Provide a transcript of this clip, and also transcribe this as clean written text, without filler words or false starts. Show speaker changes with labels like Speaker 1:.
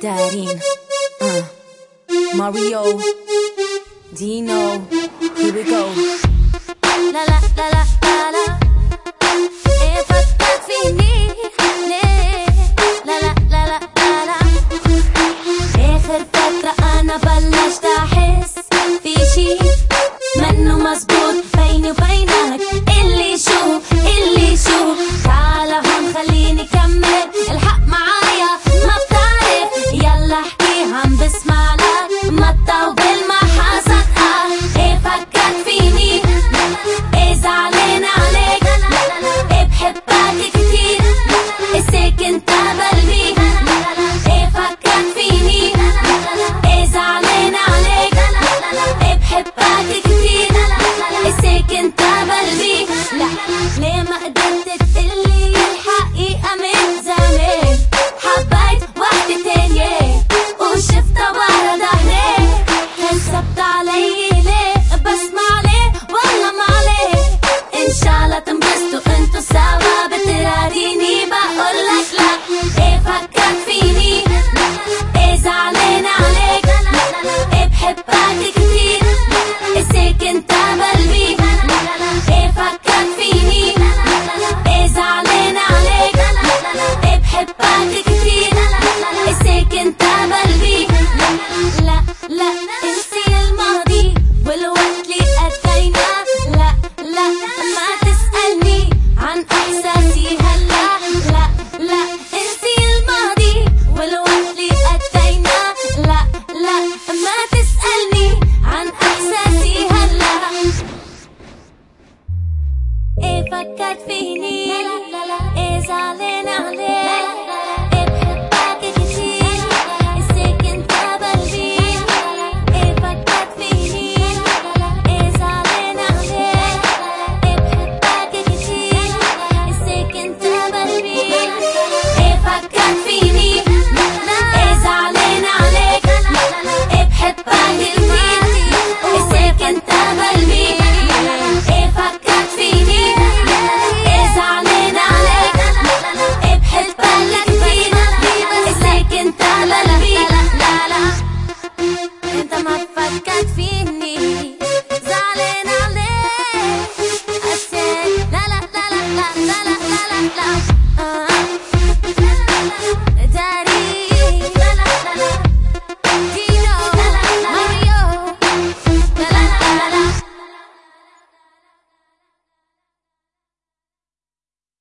Speaker 1: دايرين ماريو دينو here we go. لا لا لا لا لا لا ايه فكرت فيني ليه؟ لا لا لا لا لا لا اخر فترة انا بلشت احس في شي منه مزبوط بيني وبينك. اللي شو تعال هون خليني كمل الحق معايا ما بتعرف يلا احكي عم بسمع لك ما تطول ما حصدقها. ايه فكرت فيني ايه زعلان عليك ايه بحبك كتير اسيك انت بقلبي. ايه فكرت فيني ايه زعلان عليك ايه بحبك كتير اسيك انت بقلبي. لا ليه ما قدرت تقلي الحقيقة من زمان؟ حبيت واحدة تانية وشفتها ورا ظهري كذبت علي ليه؟ بسمع ليه والله ما عليه. ان شاء الله تنبسطوا انتو سوا بتراضيني بقولك لا. ايه فكرت فيني ايه زعلان عليك ايه بحبك كتير اسيك انت بقلبي. ايه فكرت فيني ايه زعلان عليك ايه بحبك كتير اسيك انت بقلبي. لا لا انسي الماضي والوقت اللي قضيناه. لا لا ما تسألني عن احساسي هلا. لا لا انسي الماضي والوقت اللي قضيناه. لا لا ما تسألني عن احساسي هلا. ايه فكرت فيني ايه زعلان عليك ايه بحبك كتير اسيك انت بقلبي. ايه فكرت فيني ايه زعلان عليك ايه بحبك كتير اسيك انت بقلبي. ايه فكرت